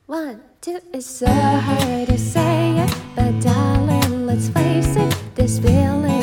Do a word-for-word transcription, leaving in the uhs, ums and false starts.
One, two, it's so hard to say it, but darling, let's face it, this feeling